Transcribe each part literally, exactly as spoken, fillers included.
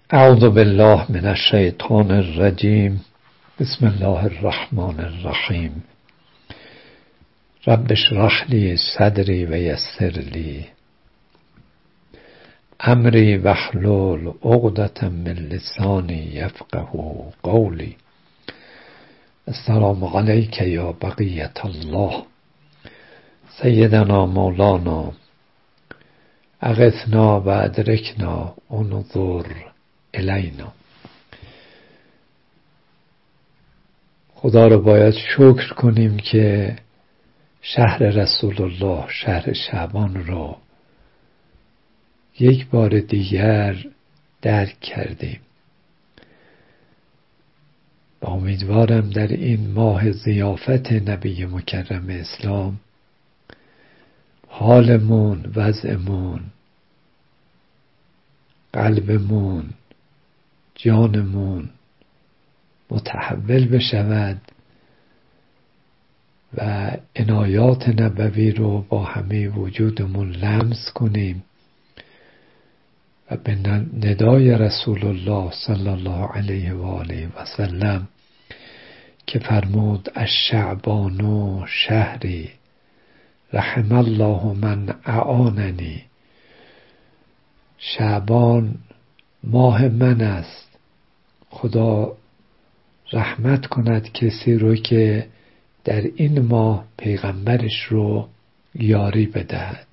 اعوذ بالله من الشیطان الرجیم. بسم الله الرحمن الرحیم. رب اشرح لی صدری و یسر لی امری واحلل عقدة من لسانی یفقهوا قولی. السلام علیک یا بقیة الله سیدنا مولانا، اغثنا و ادرکنا انظر الینا. خدا رو باید شکر کنیم که شهر رسول الله، شهر شعبان رو یک بار دیگر درک کردیم و امیدوارم در این ماه ضیافت نبی مکرم اسلام حالمون، وضعمون، قلبمون، جانمون متحول بشود و عنایات نبوی رو با همه وجودمون لمس کنیم و به ندای رسول الله صلی الله علیه و آله و سلم که فرمود الشعبان شهری رحم الله من اعاننی، شعبان ماه من است، خدا رحمت کند کسی رو که در این ماه پیغمبرش رو یاری بدهد.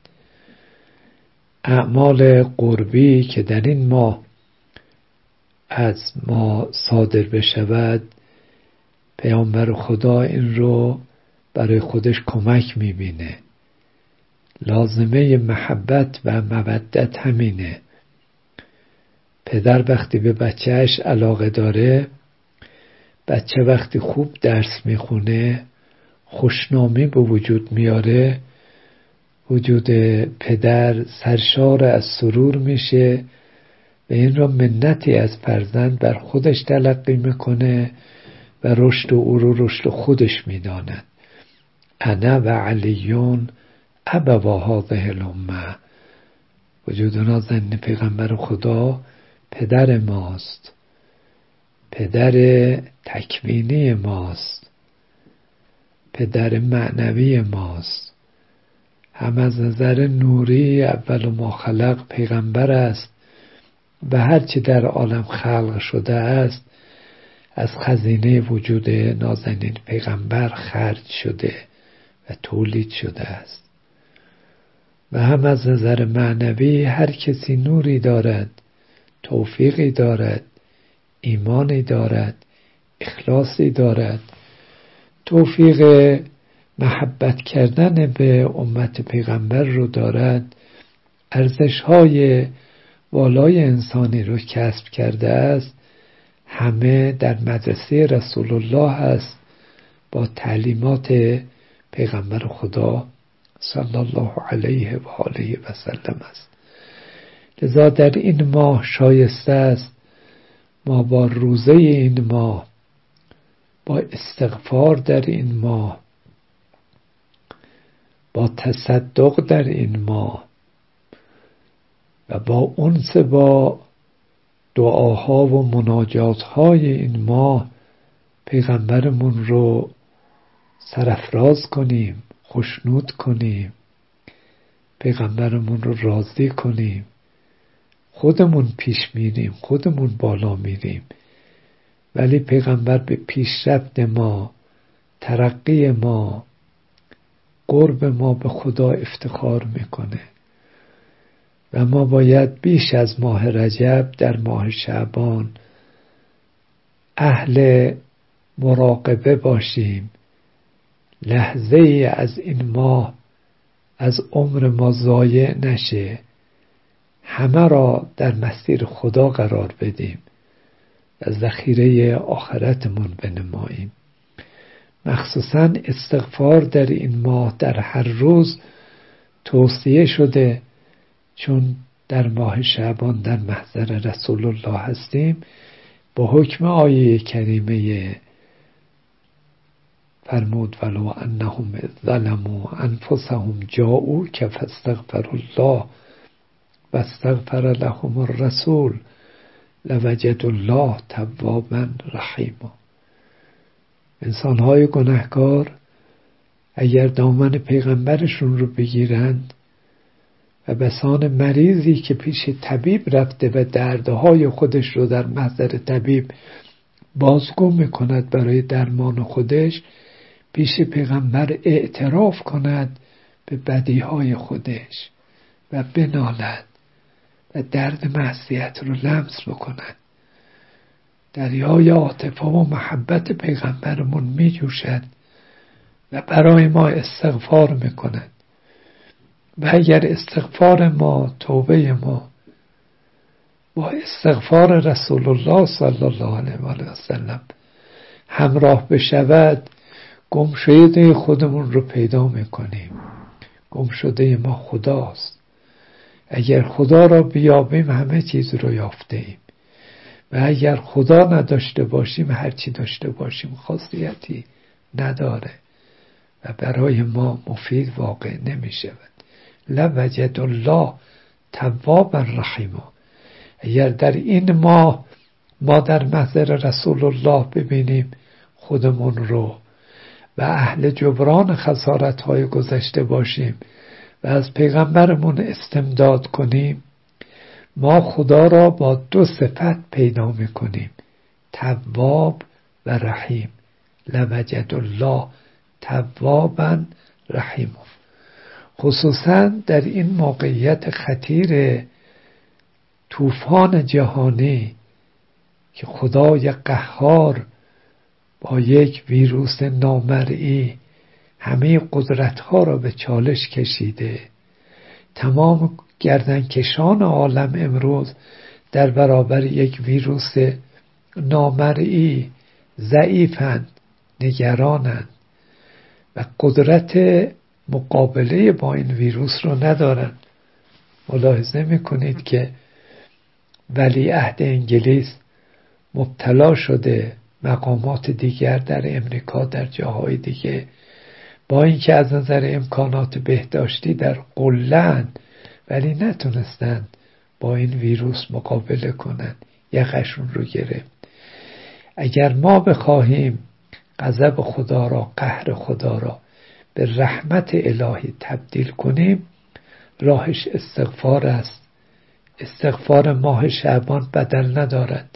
اعمال قربی که در این ماه از ما صادر بشود، پیامبر خدا این رو برای خودش کمک میبینه. لازمه محبت و مودت همینه. پدر وقتی به بچهش علاقه داره، بچه وقتی خوب درس میخونه، خوشنامی به وجود میاره، وجود پدر سرشار از سرور میشه و این را منتی از فرزند بر خودش تلقی میکنه و رشد او رو رشد خودش میداند. انا و علیون ابوا هذه الامه. وجود نازنین پیغمبر خدا پدر ماست، پدر تکوینی ماست، پدر معنوی ماست. هم از نظر نوری اول ما خلق پیغمبر است و هرچی در عالم خلق شده است از خزینه وجود نازنین پیغمبر خرج شده و تولید شده است. و هم از نظر معنوی هر کسی نوری دارد، توفیقی دارد، ایمانی دارد، اخلاصی دارد، توفیق محبت کردن به امت پیغمبر رو دارد، ارزش‌های والای انسانی رو کسب کرده است، همه در مدرسه رسول الله است، با تعلیمات پیغمبر خدا صلی الله علیه و آله و سلم است. لذا در این ماه شایسته است ما با روزه این ماه، با استغفار در این ماه، با تصدق در این ماه و با انس با دعاها و مناجاتهای این ماه پیغمبرمون رو سرافراز کنیم، خوشنود کنیم، پیغمبرمون رو راضی کنیم. خودمون پیش میریم، خودمون بالا میریم، ولی پیغمبر به پیشرفت ما، ترقی ما، قرب ما به خدا افتخار میکنه و ما باید بیش از ماه رجب در ماه شعبان اهل مراقبه باشیم. لحظه ای از این ماه از عمر ما ضایع نشه، همه را در مسیر خدا قرار بدیم و ذخیره آخرتمون بنماییم. مخصوصا استغفار در این ماه در هر روز توصیه شده، چون در ماه شعبان در محضر رسول الله هستیم. با حکم آیه کریمه فرمود ولو انهم ظلموا انفسهم جاءوک فاستغفروا الله واستغفر لهم الرسول لوجد الله توابا رحیما. انسانهای گناهکار اگر دامن پیغمبرشون رو بگیرند و بسان مریضی که پیش طبیب رفته و دردهای خودش رو در محضر طبیب بازگو میکند برای درمان خودش، پیش پیغمبر اعتراف کند به بدیهای خودش و بنالد و درد معصیت رو لمس بکند، دریای عاطفه و محبت پیغمبرمون می جوشد و برای ما استغفار میکند. و اگر استغفار ما، توبه ما با استغفار رسول الله صلی الله علیه و سلم همراه بشود، گم شده خودمون رو پیدا میکنیم. گم شده ما خداست. اگر خدا را بیابیم همه چیز رو یافته ایم و اگر خدا نداشته باشیم هر چی داشته باشیم خاصیتی نداره و برای ما مفید واقع نمی شود. لوجد الله توابا رحیما. اگر در این ماه ما در محضر رسول الله ببینیم خودمون رو و اهل جبران خسارت‌های گذشته باشیم و از پیغمبرمون استمداد کنیم، ما خدا را با دو صفت پیدا میکنیم، تواب و رحیم. لوجد الله توابا رحیم. خصوصا در این موقعیت خطیر طوفان جهانی که خدای قهار با یک ویروس نامرئی همه قدرتها را به چالش کشیده، تمام گردنکشان عالم امروز در برابر یک ویروس نامرئی ضعیفند، نگرانند و قدرت مقابله با این ویروس رو ندارند. ملاحظه میکنید که ولیعهد انگلیس مبتلا شده، مقامات دیگر در امریکا، در جاهای دیگه، با اینکه از نظر امکانات بهداشتی در قله‌اند ولی نتونستند با این ویروس مقابله کنند، یقشون رو گرفت. اگر ما بخواهیم غضب خدا را، قهر خدا را به رحمت الهی تبدیل کنیم، راهش استغفار است. استغفار ماه شعبان بدل ندارد.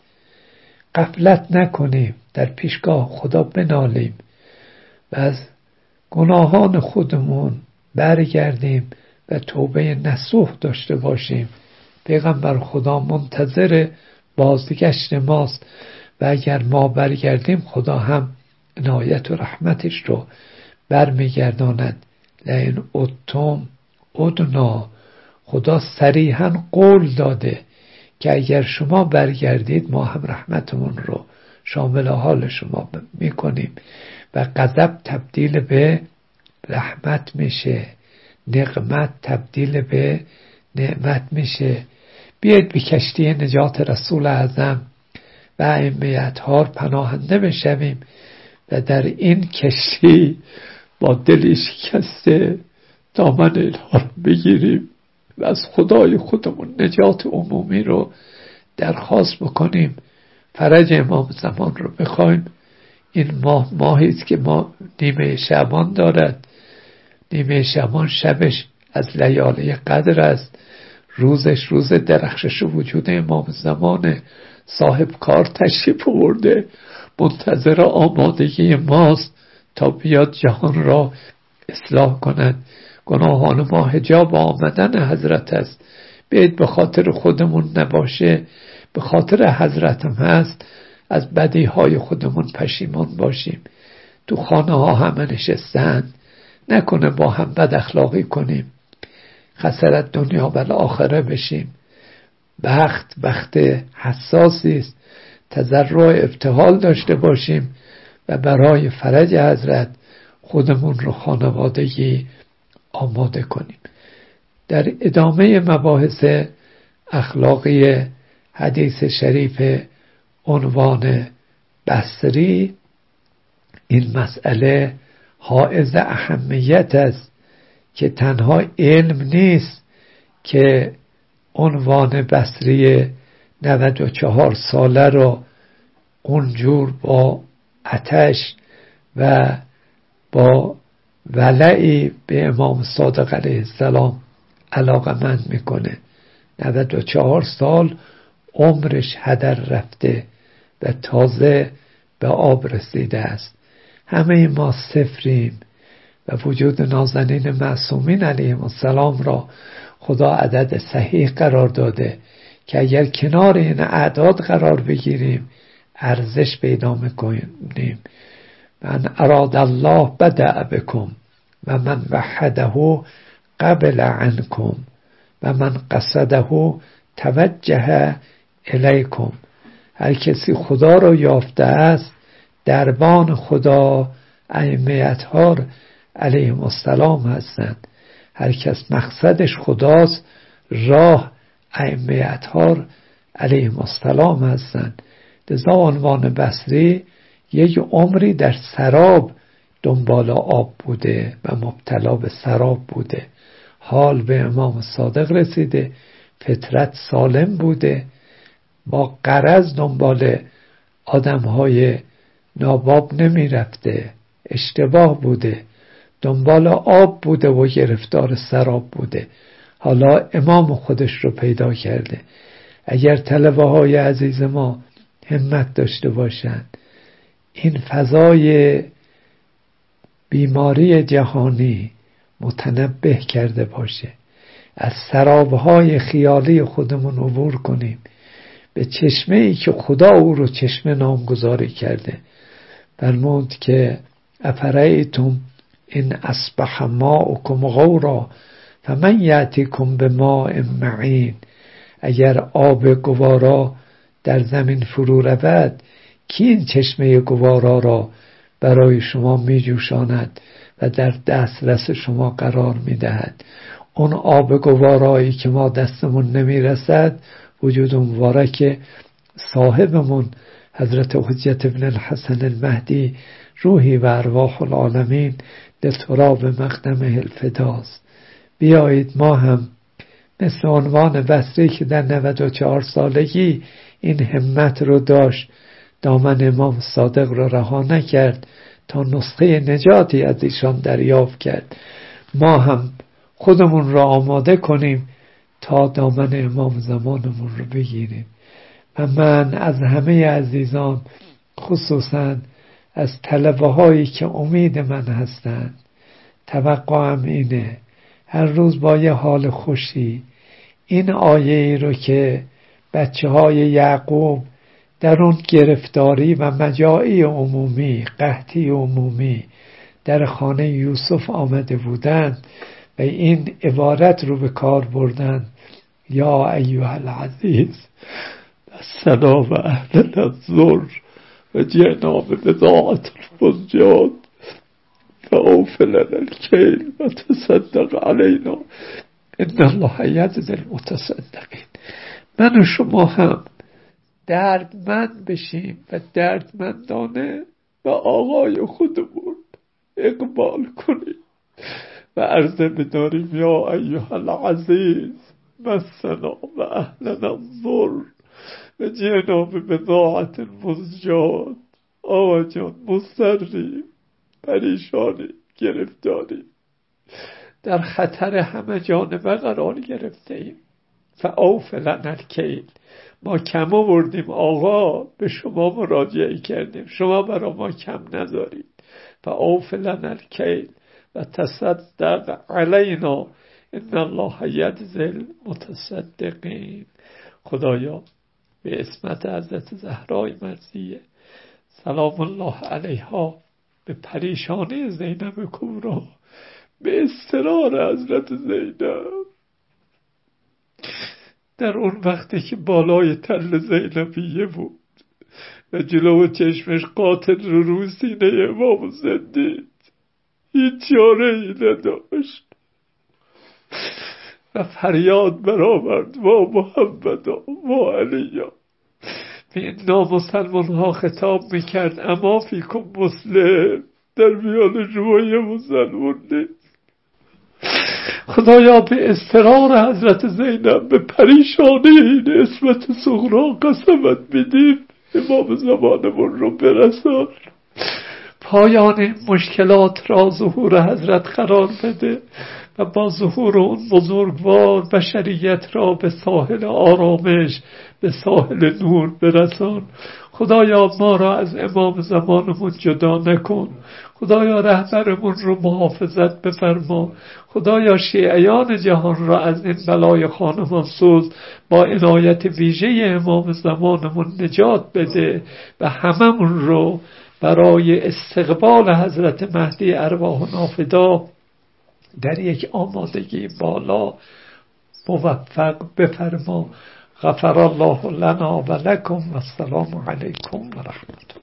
غفلت نکنیم، در پیشگاه خدا بنالیم و از گناهان خودمون برگردیم و توبه نصوح داشته باشیم. پیغمبر خدا منتظر بازگشت ماست و اگر ما برگردیم خدا هم عنایت و رحمتش رو برمیگرداند. لئن عدتم عدنا. خدا صریحاً قول داده که اگر شما برگردید ما هم رحمتمون رو شامل حال شما میکنیم و غضب تبدیل به رحمت میشه، نقمت تبدیل به نعمت میشه. بیاید به کشتی نجات رسول اعظم و ائمه اطهار پناهنده بشویم و در این کشتی با دلی شکسته دامن اینها رو بگیریم و از خدای خودمون نجات عمومی رو درخواست بکنیم، فرج امام زمان رو بخوایم. این ماه ماهی است که ما نیمه شعبان دارد. نیمه شعبان شبش از لیالی قدر است، روزش روز درخشش وجود امام زمان صاحب کار تشریف آورده، منتظر آمادگی ماست تا بیاد جهان را اصلاح کند. گناهان ما حجاب آمدن حضرت است. بیاید به خاطر خودمون نباشه، به خاطر حضرتم هست، از بدیهای خودمون پشیمان باشیم. تو خانه ها همه نشستن، نکنه با هم بد اخلاقی کنیم، خسارت دنیا و آخره بشیم. بخت بخت حساسی است، تضرع ابتهال داشته باشیم و برای فرج حضرت خودمون رو خانوادگی آماده کنیم. در ادامه مباحث اخلاقی حدیث شریف عنوان بصری، این مسئله حائز اهمیت است که تنها علم نیست که عنوان بصری نود و چهار ساله رو اونجور با آتش و با ولعی به امام صادق علیه السلام علاقمند میکنه. نود و چهار سال عمرش هدر رفته و تازه به آب رسیده است. همه ما صفریم و وجود نازنین معصومین علیهم السلام را خدا عدد صحیح قرار داده که اگر کنار این اعداد قرار بگیریم ارزش پیدا میکنیم. من اراد الله بدأ بکم و من وحده قبل عنکم و من قصده توجه الیکم. هر کسی خدا را یافته است دربان خدا ائمه اطهار علیهم السلام هستند. هر کس مقصدش خداست راه ائمه اطهار علیهم السلام هستند. لذا عنوان بصری یک عمری در سراب دنبال آب بوده و مبتلا به سراب بوده. حال به امام صادق رسیده، فطرت سالم بوده، با غرض دنبال آدمهای ناباب نمی رفته، اشتباه بوده، دنبال آب بوده و گرفتار سراب بوده. حالا امام خودش رو پیدا کرده. اگر طلبه های عزیز ما همت داشته باشند این فضای بیماری جهانی متنبه کرده باشه، از سرابهای خیالی خودمون عبور کنیم به چشمه ای که خدا او رو چشمه نامگذاری کرده. فرمود که افرایتم این اصبح ماؤکم غورا فمن یأتیکم بماء معین. اگر آب گوارا در زمین فرو رود کی این چشمه گوارا را برای شما می جوشاند و در دسترس شما قرار می دهد؟ اون آب گوارایی که ما دستمون نمی رسد وجود مبارک صاحبمون حضرت حجت ابن الحسن المهدی روحی و ارواح العالمین لتراب مقدمه الفداست. بیایید ما هم مثل عنوان بصری که در نود و چهار سالگی این همت رو داشت، دامن امام صادق رو رها نکرد تا نسخه نجاتی از ایشان دریافت کرد، ما هم خودمون را آماده کنیم تا دامن امام زمانمون رو بگیریم. و من از همه عزیزان خصوصا از طلبه هایی که امید من هستند توقعم اینه هر روز با یه حال خوشی این آیه ای رو که بچه های یعقوب در اون گرفتاری و مجاعی عمومی، قحطی عمومی در خانه یوسف آمده بودند و این عبارت رو به کار بردند: یا ایها العزیز السلام اهل الزر و جئنا ببضاعة المزجاة فأوف لنا الكيل و تصدق علینا ان الله یجزی المتصدقین. من و شما هم دردمند بشیم و دردمندانه و آقای خودمون اقبال کنیم و عرضه بداریم: یا ایها العزیز مسنا و اهلنا الضر و جئنا ببضاعة مزجاة. آقا جان مضطریم، پریشانی، گرفتاری، در خطر همه جانبه قرار گرفته ایم. فاوف لنا الکیل. ما کم آوردیم آقا، به شما مراجعه کردیم، شما برای ما کم نذارید. فاوف لنا الکیل و تصدق علینا ان الله یجزی المتصدقین. خدایا به اسمت حضرت زهرای مرضیه سلام الله علیها، به پریشانی زینب کبرا، به اضطرار حضرت زینب در اون وقتی که بالای تل زینبیه بود و جلو چشمش قاتل رو رو سینه امام زندید، هیچ چاره ای نداشت و فریاد برآورد: ما محمدا ما علیا. به این نامسلمان ها خطاب میکرد: اما فیکم مسلم، در میان شما یه مسلمان نیست. خدایا به اضطرار حضرت زینب، به پریشانی این عصمت صغرا قسمت میدیم، امام زمانمون رو برسان، پایان این مشکلات را ظهور حضرت قرار بده و با ظهور اون بزرگوار بشریت را به ساحل آرامش، به ساحل نور برسان. خدایا ما را از امام زمانمون جدا نکن، خدایا رهبرمون رو محافظت بفرما، خدایا شیعیان جهان را از این بلای خانمان سوز با عنایت ویژه امام زمانمون نجات بده و هممون رو برای استقبال حضرت مهدی ارواحنا فدا در یک آمادگی بالا موفق بفرما. غفر الله لنا و لکم و السلام علیکم و رحمت الله.